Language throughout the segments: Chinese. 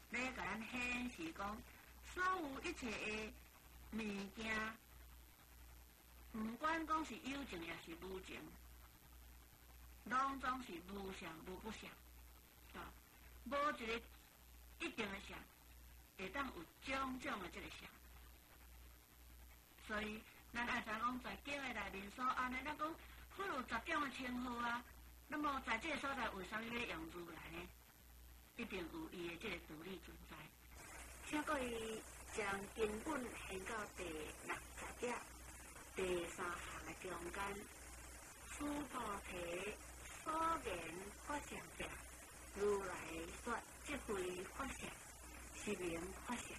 咧甲咱显示讲，所有一切的物件，毋管讲是有情也是无情，拢总是无相无不相，啊，无一个一定的相，会当有种种的这个相。所以，咱爱知讲在经的内面所安尼，咱讲譬如10种的称号啊，那么在这个所在，为啥物要用如来呢？一定有伊的这个道理存在。请各位将经本献到第60页第3行的中间，此菩提所言法相者，如来说即非法相，是名法相。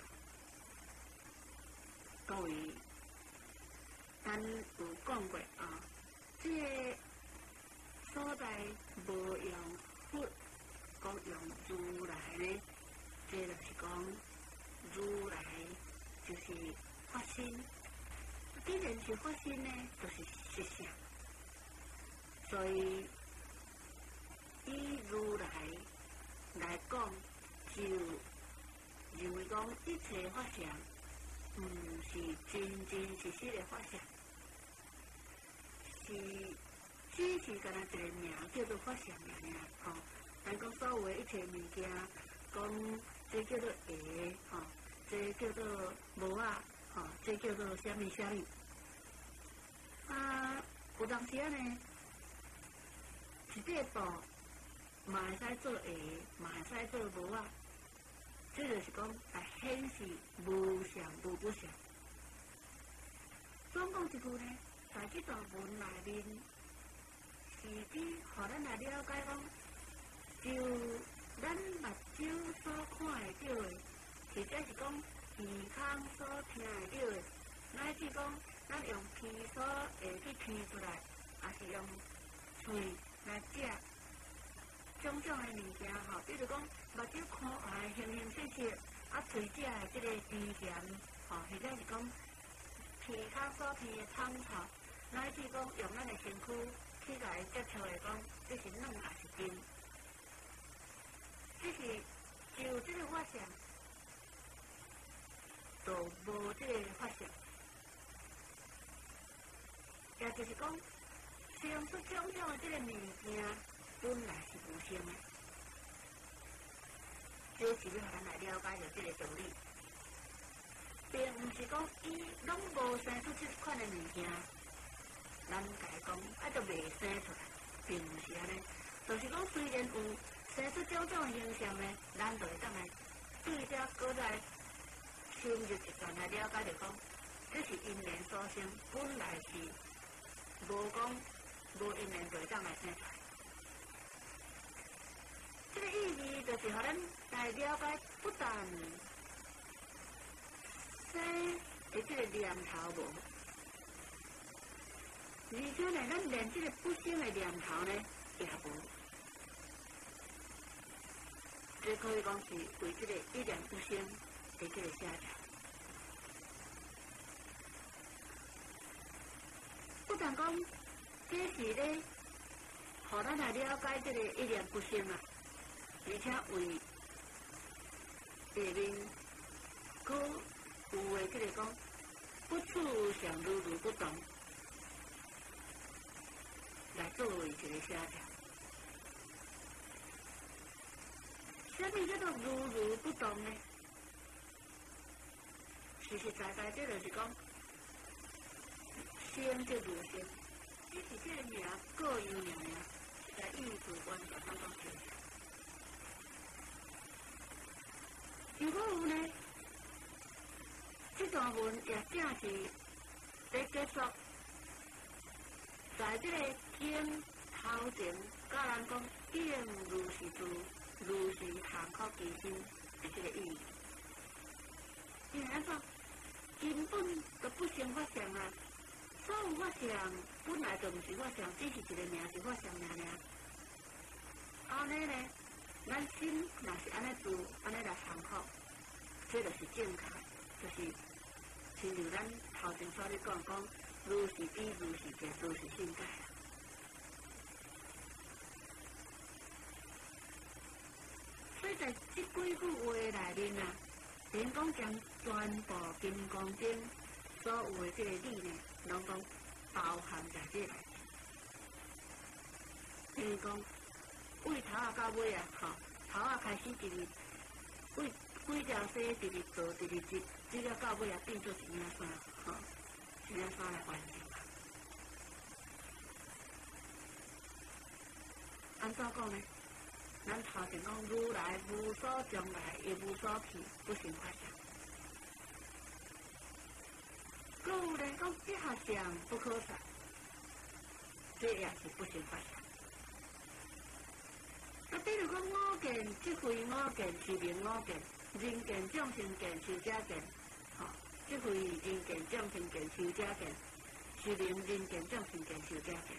各位，咱有讲过啊，这个所在无用佛，讲用如来呢，这就是讲如来就是法身。既然是法身呢，就是实相。所以以如来来讲，就认为讲一切法相，毋是真真实实的法相，只是干那一个名叫做法相尔。吼，咱讲所有的一切物件，讲这叫做鞋，吼，这叫做帽啊，吼，这叫做虾米虾米。啊，有当时啊呢，一块布嘛会使做鞋，嘛会使做帽啊。这就是讲来显示无相无不相。总讲一句呢，在这段文内面，是指互咱来了解讲，就咱目睭所看会到的，或者是讲耳孔所听会到的，乃至讲咱用鼻所会去闻出来，也是用嘴来食。种种的物件吼，比如讲目睭看啊，形形色色，啊，嘴食的这个甜咸，吼，或者是讲鼻孔所闻的香臭，乃至讲用咱的身躯去来接触的讲，这是软也是硬，只是就这个法相，就无这个法相，也就是讲，生出种种的这个物件。本来是无生的，这是要咱来了解到这个道理，并毋是讲伊拢无生出这款的物件，咱家讲啊就未生出来，并毋是安尼。就是讲虽然有生出种种的形象呢，咱就会当来对遮搁来深入一段来了解到讲，这是因缘所生，本来是无讲无因缘就会当来生出来。这个意义就是互咱来了解，不但生的这个念头无，而且呢，咱连这个不生的念头呢也无。这可以讲是为这个一念不生的这个写照。不但讲，这是咧，互咱来了解这个一念不生啊。而且为下面佫有诶，即个讲不处常如如不动，来作为一个写照。啥物叫做如如不动呢？实实在在，这就是讲生就如生，只是这个名各有名，在意思观就当讲现象。如果有呢，这段文也正是在结束，在这个经头前，教人讲见如是住，如是行可其心的这个意义。因为安怎根本都不生法相啊，所有法相本来就毋是法相，只是一个名是法相尔。安尼呢？咱心若是安尼做，安尼来行好，这就是正确，就是亲像咱头前所咧讲，如是知，如是见，如是性解。所以在这几句话内面啊，连讲将全部金刚经所有的这个理念，拢讲包含在这内。譬如讲，为头啊到尾啊，头啊开始一日，为几条细一日做一日节，这个到尾啊变做一领衫，一领衫来完成。安怎讲呢？咱头前讲如来无所将来，亦无所去，不成法相。搁有人讲一合相不可散，这也是不成法相。啊，比如讲五见，即非五见是名五见，人见、众生见、寿者见，即非人见、众生见、寿者见，是名人见、众生见、寿者见。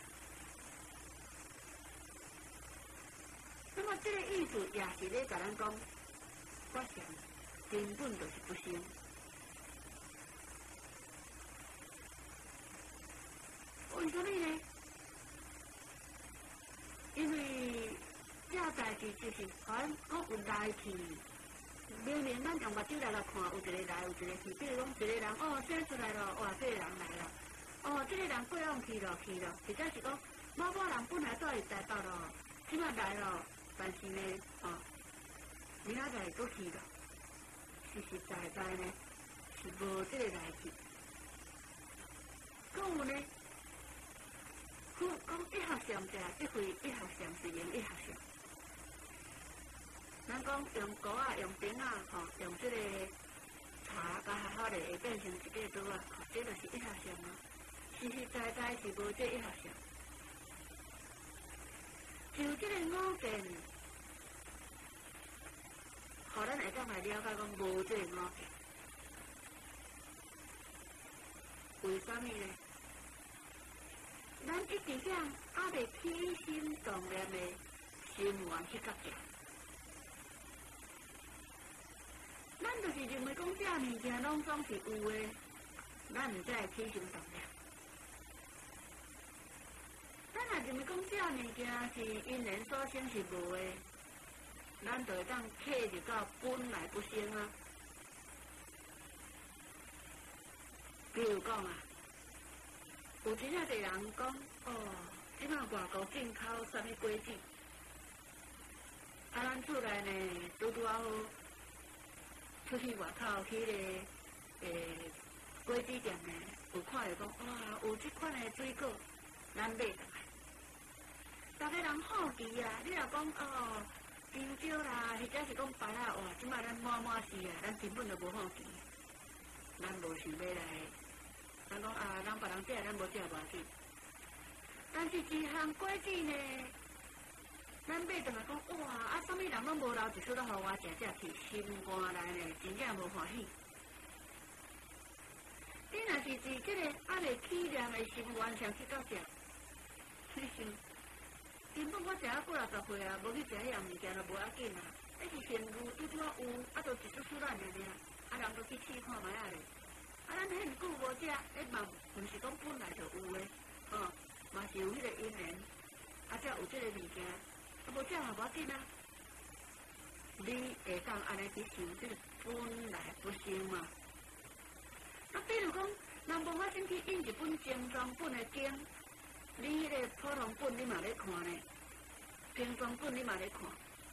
那么这个意思也是咧甲咱讲，法相根本就是不生。为什么呢？因为这代志就是咱讲有来去，明明咱用目睭来看，有一个来，有一个去。比如讲，一个人生出来了，哇，这个人来了，这个人过往去了，或者是讲某某人本来住伫台北咯，即摆来了。但是呢，明仔载搁去了，实实在在呢是无这个来去。搁有呢，讲一合相者，即非一合相是用一合相。咱讲用锅啊，用鼎啊，用这个茶加下来会变成一个桌啊，这就是一合相啊。实实在在是无这一合相。就这个五见，互咱会当来了解讲无这个五见，为什么呢？咱一直想还未起心动念的心愿去觉着，咱就是认为讲这物件拢总是有的，咱唔再起心动念。咱若认为讲这物件是因缘所生是无的，咱就会当契入到本来不生啊。比如讲啊，有真正侪人讲，即摆外国进口啥物果子，咱厝内呢拄啊好，出去外口去果子店呢，有看到讲，哇，有即款的水果，咱买倒来。大家人好奇啊！你若讲香蕉啦，或者是讲芭乐，哇，即摆咱满是啊，咱根本就无好奇，咱无想要来。咱讲人别人食，咱无食无要紧。但是一项果子呢，咱买倒来讲，哇，啥物人拢无留一撮仔互我食去，心肝内呢真正无欢喜。你若是伫这个未起念的心愿上去到食，你想？根本我食啊过60岁啊，无去食迄样物件就无要紧啊。迄是现有拄啊有，就一撮咱尔，人都去试看卖啊咧。咱很久无食，迄嘛毋是讲本来就有诶，嘛是有迄个因缘，才有这个物件，无食嘛无要紧啊。你会当安尼去想，这个本来不生嘛。比如讲，人无法先去印一本精装本的经。你迄个普通本你嘛咧看呢，精装本你嘛咧看。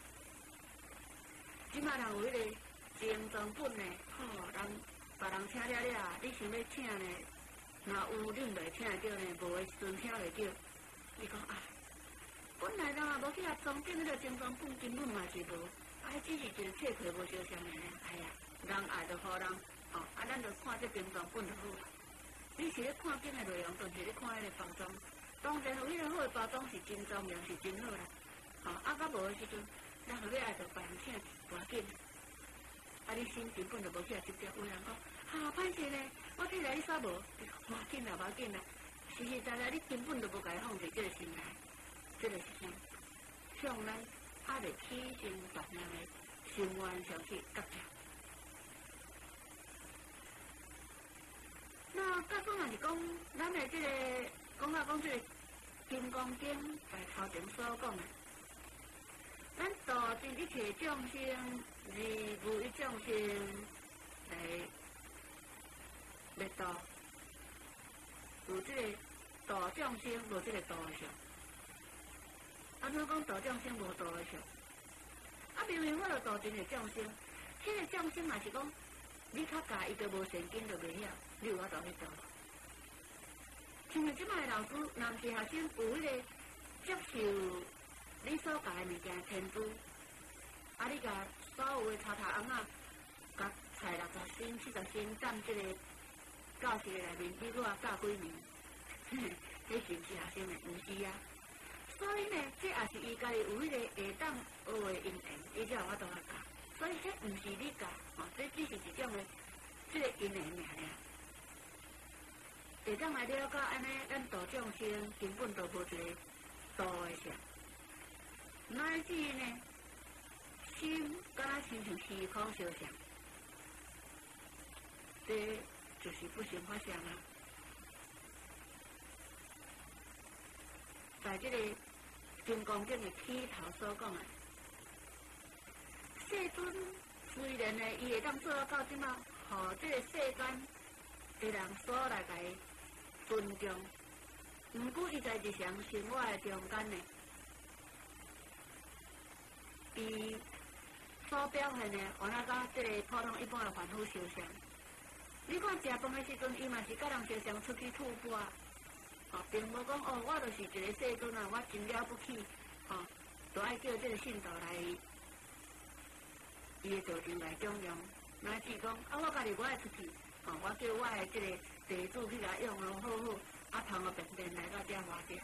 即摆人有迄个精装本呢，人别人请了，你想要请呢，若有你毋袂请会着呢，无的时阵请袂着。你讲本来人也无去遐装订迄个精装本，根本嘛是无，只是一个册块无相像的。哎呀，人爱就互人，咱就看这精装本就好啦。你是咧看经的内容，仲是咧看迄个包装。当然有迄个好的包装是真重要，是真好啦。到无的时阵，咱何必爱着别人请无要紧。你心根本就无去直接有人讲，歹势呢，我替来你煞无，无要紧啦，无要紧啦。实实在在，你根本就无甲伊放伫这个心内，这个是啥？向咱未起心动念的心愿上去觉着。那甲讲若是讲，咱的这个讲这个《金刚经》在头前所讲的，咱度尽一切众生， 经来灭度，有即个度众生，无即个度的相。安怎讲度众生无度的相？啊，明明我著度真个众生，迄个众生嘛是讲，你较教伊都无善根，就袂晓，你有法度去度。像即摆老师，若是学生有迄个接受你所教的物件天资，啊，你甲所有的查翁仔，甲菜60升、70升，占即个教室内面，你拄啊教几年？这是毋是学生的？毋是啊。所以呢，这也是伊家己有迄个下当学的因缘，伊才有法度来教。所以这毋是你教，这只是一种的这个因缘尔。会当来了解安尼，咱度众生根本就无一个度的相，乃至呢，心敢若亲像虚空相像，这就是不成法相啊。在这个金刚经的起头所讲的，世尊虽然呢，伊会当做到即马，互这个世间的人所来甲伊尊重，毋过伊在日常生活的中间呢，伊所表现的，原来甲这个普通一般的凡夫相像。你看食饭的时阵，伊嘛是甲人相像出去吐蕃。并无讲哦，我就是一个世尊啊，我真了不起，都爱叫这个信徒来伊的道场来供养。乃至讲啊，我家己我爱出去，我叫我的这个弟子去甲用好好，啊通个便便来到遮花遮。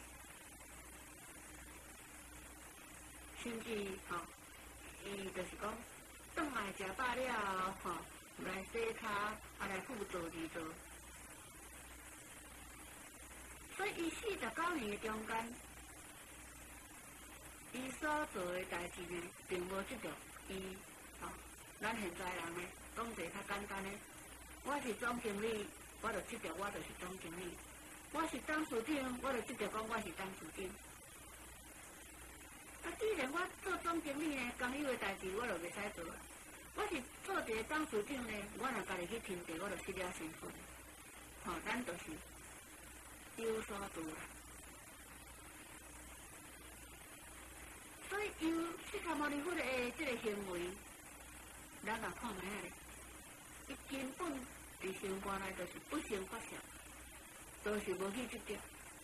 甚至伊就是讲，顿来食饱了来洗骹，啊来辅助二做。所以，伊49年的中间，伊所做的代志呢，并无执着伊咱现在人呢，讲一个较简单的，我是总经理，我就执着我就是总经理；我是董事长，我就执着讲我是董事长。啊，既然我做总经理呢，工友的代志我就袂使做啊。我是做一个董事长呢，我若家己去停地，我就失了身份。咱就是。有所度啦，所以由释迦牟尼佛的这个行为，咱若看卖咧，伊根本伫生活内就是不成法相，都是无去执着。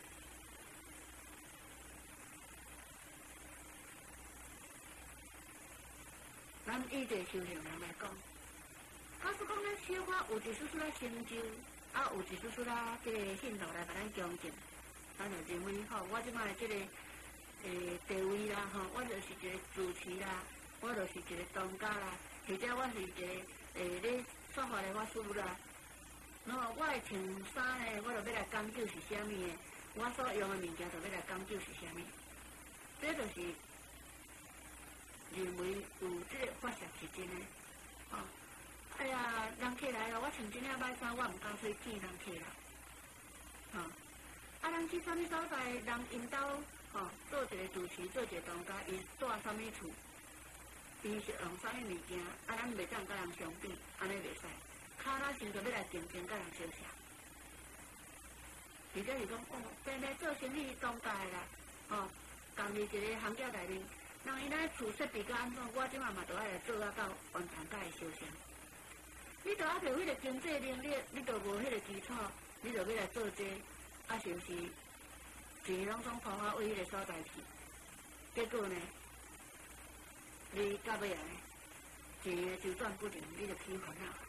咱以这修行人来讲，假使讲咱小可有一丝丝仔成就。啊，有一丝丝啦，这个信徒来甲咱恭敬，咱就认为我即摆这个地位啦，我就是一个主持啦，我就是一个当家啦，或者我是一个咧说法的法师啦。然后我的穿衫呢，我就要来讲究是啥物的，我所用的物件就要来讲究是啥物，这就是认为有这个法相是真的，哎呀，人客来了，我穿真领歹衫，我毋敢去见人客啦。人去啥物所在，人因兜做一个主持，做一个当家，伊住啥物厝，伊是用啥物物件，咱袂当甲人相比，安尼袂使。骹拉先就要来竞争甲人相像，而且是讲变咧做生意当家的啦，共伫一个行业内面，人因咧厝设备甲安怎，我即马嘛都爱来做到完全甲伊相像。你著还有迄个经济能力，你著无迄个基础，你著要来做这，是毋是钱拢总抛到为迄个所在去？结果呢，你到尾啊，钱的周转不灵，你著起烦恼。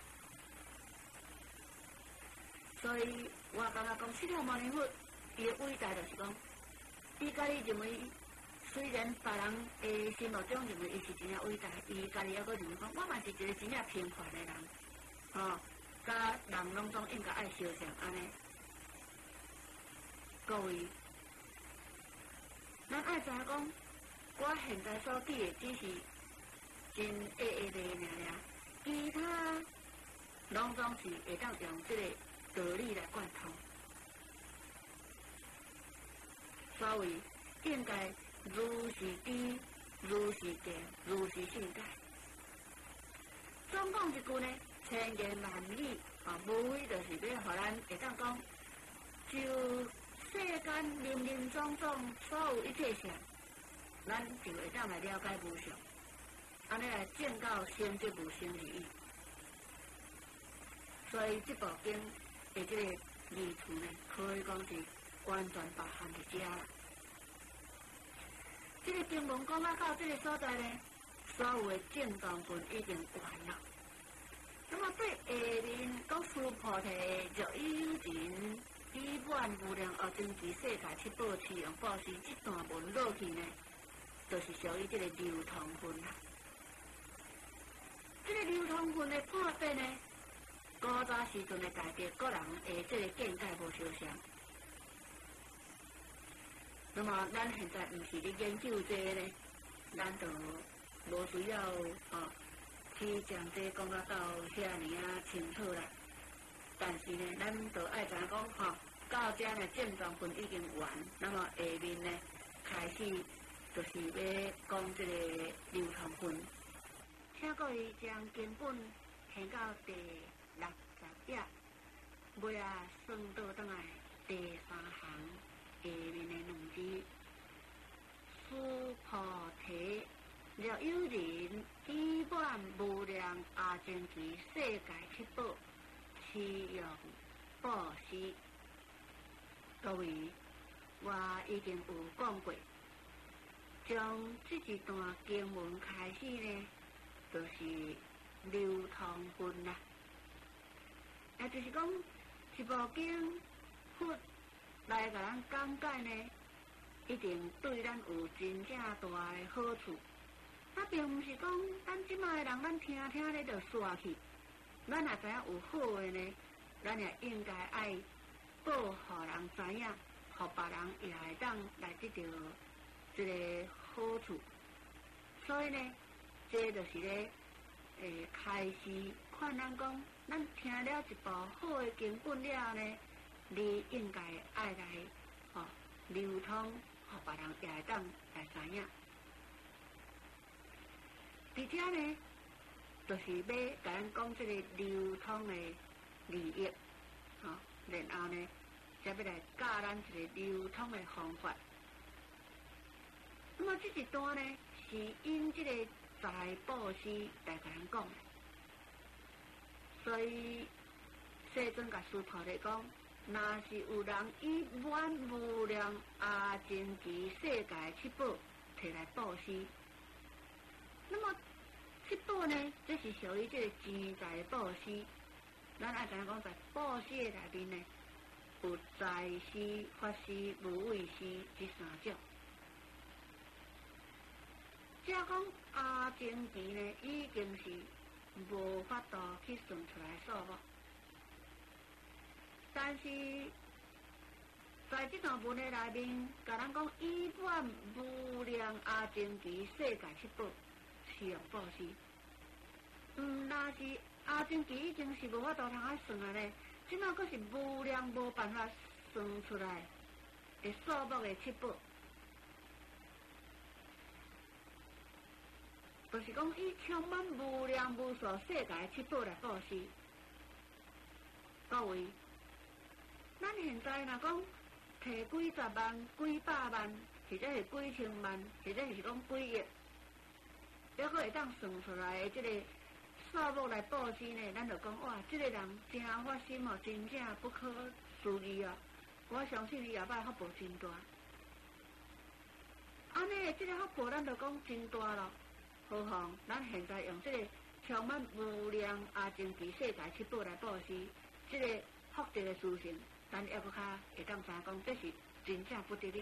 所以我感觉讲，释迦牟尼佛伊的伟大就是讲，伊家己认为，虽然别人的心目中认为伊是真正伟大，伊家己还阁认为讲，我嘛是一个真正平凡的人。甲人拢总应该爱相像安尼。各位，咱爱知影讲，我现在所记的只是真下下的尔，其他拢总是会当用这个道理来贯通。所以应该如是知，如是见，如是信解。总讲讲一句呢，千言万语，无非就是要互咱会当讲，就世间林林总总所有一切相，咱就会当来了解无常，安尼来证到生即无生之意。所以这部经的这个意思呢，可以讲是完全包含伫遮啦。这个经文讲到这个所在呢，所有的正当分已经完了。那么对下面讲苏菩提若有人以愿无量恶真奇世界七宝持用布施，这段文落去呢，就是属于这个流通分啦。这个流通分的破解呢，古早时阵的大家个人的这个见解无相像。那么咱现在毋是咧研究这个呢，咱就无需要去将这讲到遐尼清楚啦。但是呢，咱就爱知影讲到遮呢正当分已经完，那么下面呢开始就是要讲这个流通分。请各位将经本掀到第60页，尾啊算到倒来第3行下面的2字：苏菩提，若有人以愿无量阿僧祇世界七宝持用布施。各位，我已经有讲过，从这一段经文开始呢，就是流通分啦。也就是讲，一部经佛来甲咱讲解呢，一定对咱有真正大的好处。并毋是讲咱即卖人咱听咧就煞去，咱也知影有好诶呢，咱也应该爱报互人知影，互别人也会当来得到这个好处。所以呢，这就是咧开始劝咱讲，咱听了一部好诶经本了呢，你应该爱来流通，互别人也会当来知影。而且呢，就是要甲咱讲这个流通的利益，然后呢，才要来教咱一个流通的方法。那么这一段呢，是因这个财布施来甲咱讲的，所以世尊甲师菩提讲，若是有人以愿无量阿僧祇世界七宝摕来布施，那么七宝呢，这是属于这个钱财布施。咱爱知影讲，在布施的内面呢，有财施、法施、无畏施这3种。只讲阿僧祇呢，已经是无法度去算出来数目。但是在这段文的内面，甲咱讲以愿无量阿僧祇世界七宝持用布施。若是阿僧祇已经是无法度通啊算啊咧，即马阁是无量无办法算出来的数目的七宝，就是讲以充满无量无数世界的七宝来布施。各位，咱现在若讲摕几十万、几百万，或者是几千万，或者是讲几亿，还阁会当算出来的这个数目来布施呢，咱就讲哇，这个人真发心哦，真正不可思议啊！我相信伊后摆福报真大。安尼这个福报，咱就讲真大咯。何况咱现在用这个充满无量阿僧祇世界七宝来布施，这个福德的殊胜，咱还阁较会当知讲，这是真正不得了。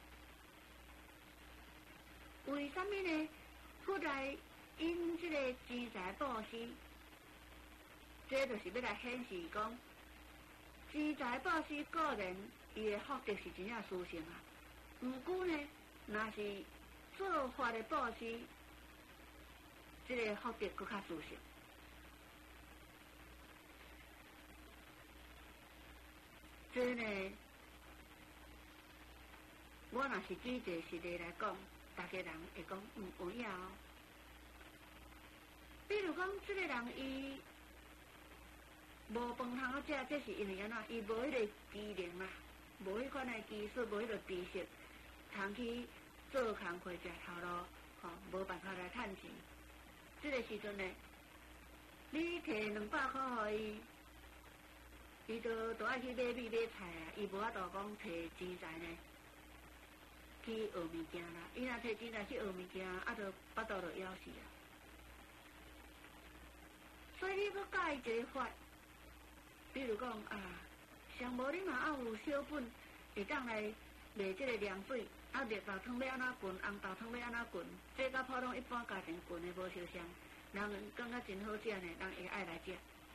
为什么呢？佛来因这个钱财布施，这就是要来显示讲，钱财布施个人伊的福德是真正殊胜啊。毋过呢，若是做法的布施，这个福德更较殊胜。这呢，我若是举一个实例来讲，大家人会讲有影哦。比如讲， 讲即个人伊无饭通啊食，这是因为安怎？伊无迄个机能啦，无迄款的技术，无迄个知识，通去做工课食头路，无办法来趁钱。即个时阵呢，你摕200块互伊，伊就爱去买米买菜啊，伊无法度讲摕钱财呢去学物件啦。伊若摕钱财去学物件，就巴肚就枵死啊。所以你要教伊一个法，比如讲上无你嘛要有小本，会当来卖即个凉水，热豆汤要安怎滚，红豆汤要安怎滚，这甲普通一般家庭滚的无相像，人感觉真好食呢，人会爱来食。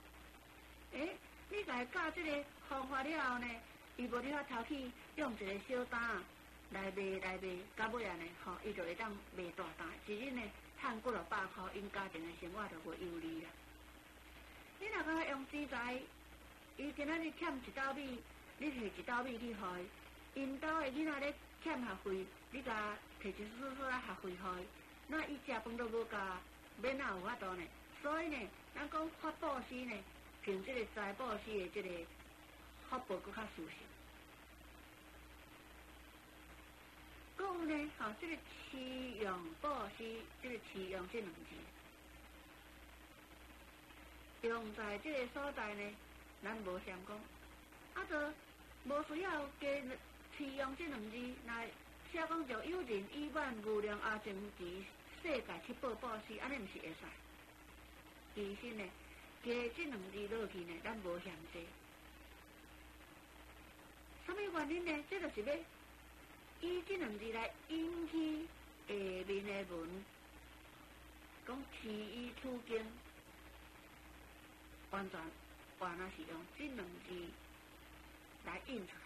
你甲伊教即个方法了后呢，伊无你法头去用一个小担来卖，到尾啊呢，伊就会当卖大担，一日呢趁几落百块，因家庭的生活就无忧虑啦。你若甲用钱财，伊今仔日欠1斗米，你摕1斗米去互伊，因兜的囡仔咧欠学费，你甲摕一丝丝来学费互伊，那伊食饭都无够，免哪有法度呢？所以呢，咱讲发布施呢，凭即个财布施的即个福报搁较殊胜。搁有呢，即个施用布施，即个施用这2字。用在即个所在呢，咱无嫌讲，就无需要加施用这2字来写讲着有人以万无量阿僧祇世界七宝布施，安尼毋是会使。其实呢，加这2字落去呢，咱无嫌济。什么原因呢？这就是要以这2字来引起下面的文，讲持以处经。完全是用这2字来印出来。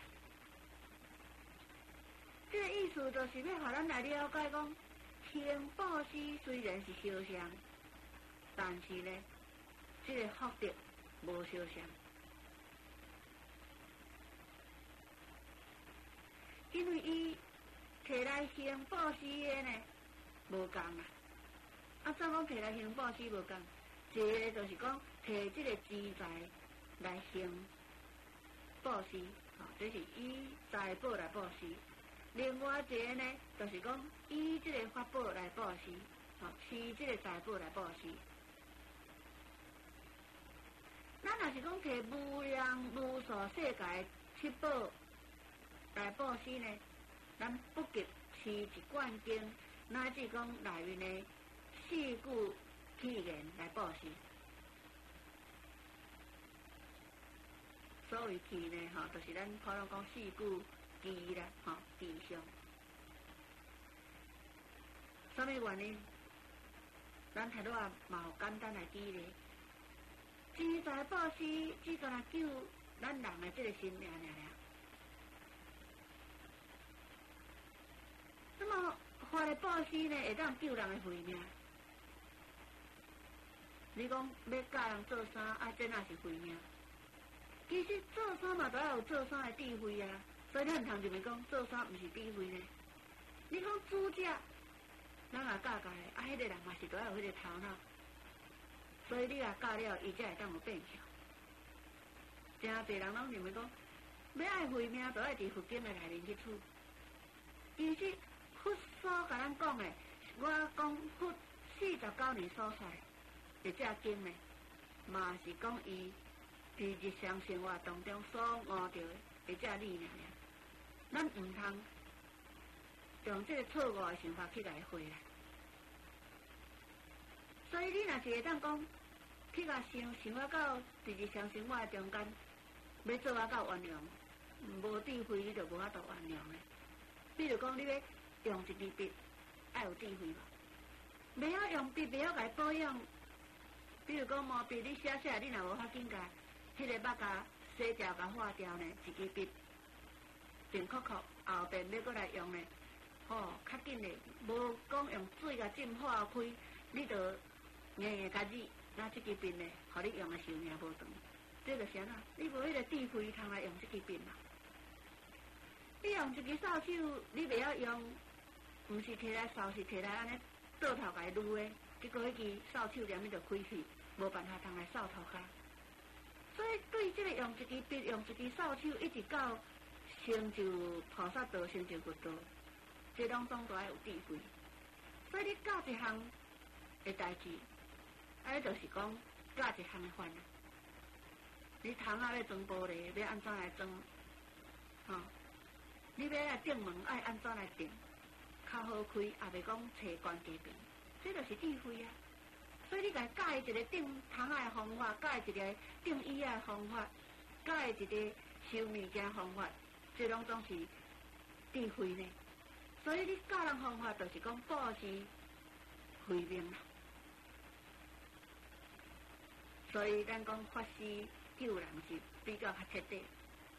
这个意思就是要互咱来了解讲，行布施虽然是小项，但是呢，这个福德无小项。因为伊摕来行布施的呢，无共啊。怎讲摕来行布施无共？一个就是讲，摕即个钱财来行布施，这是以财宝来布施；另外一个呢，就是讲以即个法宝来布施，持即个财宝来布施。咱若是讲摕无量无数世界七宝来布施呢，咱不及持一贯经，乃至讲内面的4句契言来布施。所谓契呢，就是咱普通讲4句记啦，记上。什么原因？咱睇到嘛有简单来举例，钱财布施只干那救咱人的这个性命尔。那么法的布施呢，会当救人的慧命。你讲要教人做衫，这哪是慧命？其实做衫嘛，都要有做衫的智慧啊。所以咱唔通就咪讲做衫唔是智慧呢。你讲煮食，咱也教的，迄个人嘛是都要有迄个头脑。所以你也教了，伊才会当有变巧。真侪人拢认为讲，要爱慧命，都要伫佛经的内面去处。其实佛所甲咱讲的，我讲佛49年所说的这经呢，嘛是讲伊伫日常生活当中所悟到的这理念。咱唔通用这个错误的想法去来回来。所以你若是会当讲，去甲想法到伫日常生活中间，要做到完良，无智慧你就无法度完良的。比如讲，你要用一支笔，要有智慧无？袂晓用笔，袂晓来保养。比如讲毛笔，你写，你若无法紧甲迄个墨甲洗掉、甲化掉呢，一支笔平扣扣，后边要过来用呢，较紧的，无讲用水甲浸化开，你就硬甲字，那这支笔呢，互你用的寿命无长。这就是安怎？你无迄个智慧通来用这支笔嘛？你用一支扫帚，你袂晓用，毋是摕来扫，是摕来安尼倒头甲伊撸的， 结果迄支扫帚念伊就开去，无办法通来扫涂骹。所以对即个用一支笔、用一支扫帚，一直到成就菩萨道、成就佛道，这拢总都爱有智慧。所以你教一项的代志，啊，就是讲教一项的法啊。你窗仔要装玻璃，要安怎来装？吼、你要来顶门，爱安怎来顶？较好开，也袂讲找关家平，这就是智慧啊。所以你甲教伊一个顶窗仔的方法，教伊一个顶椅仔的方法，教伊一个收物件的方法，这拢总是智慧呢。所以你教人方法，就是讲布施慧命啦。所以咱讲法师救人是比较较彻底。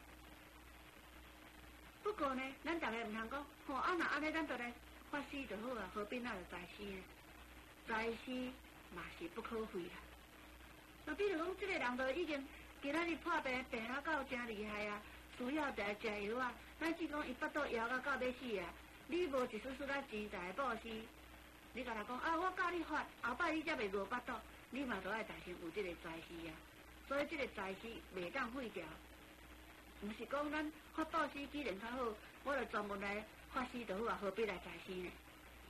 不过呢，咱大家唔通讲，吼啊那安尼咱就来法师就好啊，何必那就财师呢？财师嘛是不可废啦。那比如讲，这个人就已经今仔日破病病啊到真厉害啊，需要来食药啊，乃至讲伊腹肚枵到要死啊，你无一丝丝仔钱财布施，你甲他讲啊，我教你法，后摆你才袂饿腹肚，你嘛都爱大先有这个财师啊。所以这个财师袂当废掉。毋是讲咱发布施既然较好，我就专门来法师就好啊，何必来财师呢？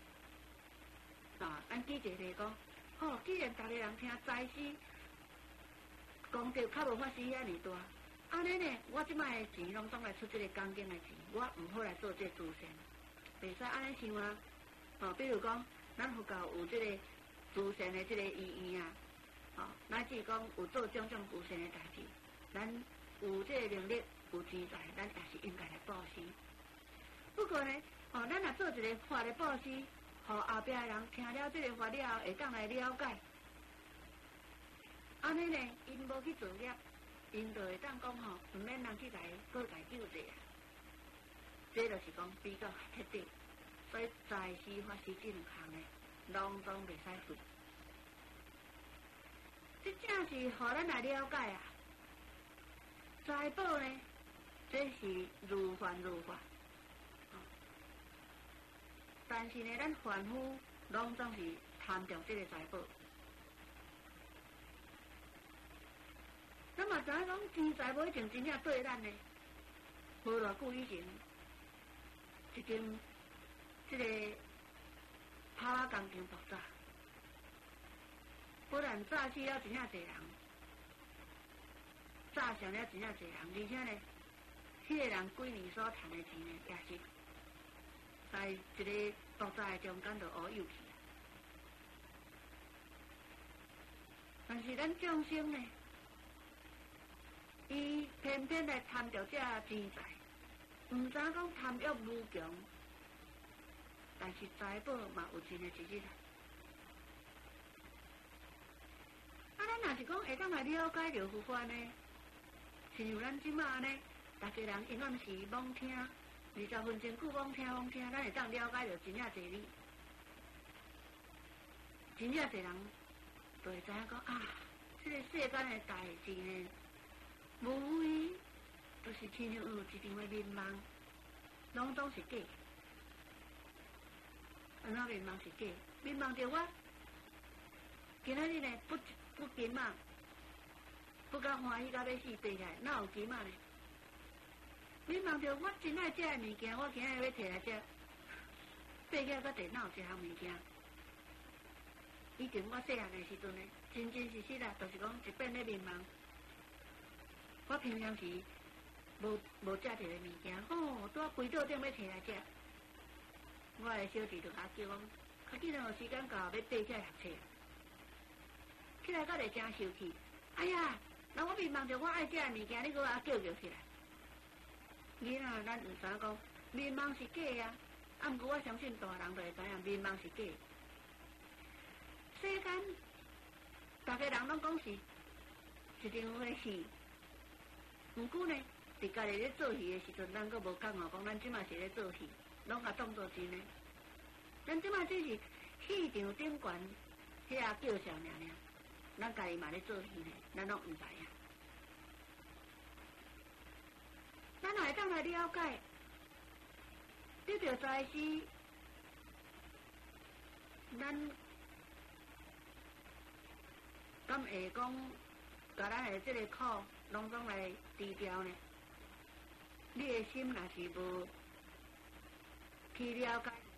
啊，咱举一个例讲，吼，既然逐个人听财师功德较无法师遐尔大，安尼呢，我即摆的钱拢总来出这个讲经的钱，我毋好来做这个慈善，袂使安尼想啊。哦，比如讲，咱佛教有这个慈善的这个意义啊，哦，乃至讲有做种种慈善的代志，咱有这个能力。有钱财，咱也是应该来布施。不过呢，哦，咱若做一个法的布施，互后壁的人听了这个法了后，会当来了解。安尼呢，因无去作业，因就会当讲吼，毋免人去来过来救济啊。这就是讲比较彻底。所以财施法施这两项呢，拢总袂使废。这正是互咱来了解啊。财宝呢？这是如幻如化，但是呢，咱凡夫拢总是贪着这个财宝。咱嘛知影讲钱财无一定真正对咱呢，无偌久以前，一间这个拍拉工厂爆炸，不但炸死了真正侪人，炸伤了真正侪人，而且呢。迄个人几年所赚的钱呢，也是在一个爆炸的中间就乌有去啊。但是咱众生呢，伊偏偏来贪着这钱财，毋知讲贪欲无穷，但是财宝嘛有钱的一日啊。啊，咱若是讲会当来了解着佛法呢，亲像咱即马呢。大家人永远是罔听，20分钟久罔听，咱会当了解到真正侪理，真正侪人就会知影讲啊，这个世间的代志呢，无非就是亲像有一场的迷茫，拢总是假，安怎迷茫是假？迷茫着我，今仔日呢不金嘛，不甲欢喜到要死，爬起来哪有金嘛呢？你问着我真爱食的物件，我今日要摕来食，爬起来搁地哪有这项物件？以前我细汉的时阵呢，真实实啦，就是讲一遍咧迷茫。我平常时无食着的物件，吼，拄啊规桌顶要摕来食。我的小弟就甲叫讲，较紧有时间到，要爬起来读册。起来搁会真生气，哎呀，那我迷茫着我爱食的物件，你搁我叫起来。囡仔，咱毋知影讲，迷茫是假啊！啊，毋过我相信大人就会知影，迷茫是假。世间，大家人拢讲是一场的戏，毋过呢，伫家己咧做戏的时阵，咱阁无讲哦，讲咱即马是咧做戏，拢甲当作真呢。咱即马只是戏场顶悬遐叫嚣尔尔，咱家己嘛咧做戏呢，咱拢毋知影。咱会当来了解，得到财施，咱敢会讲，甲咱的即个苦，拢总来除掉呢？你的心若是无去了解。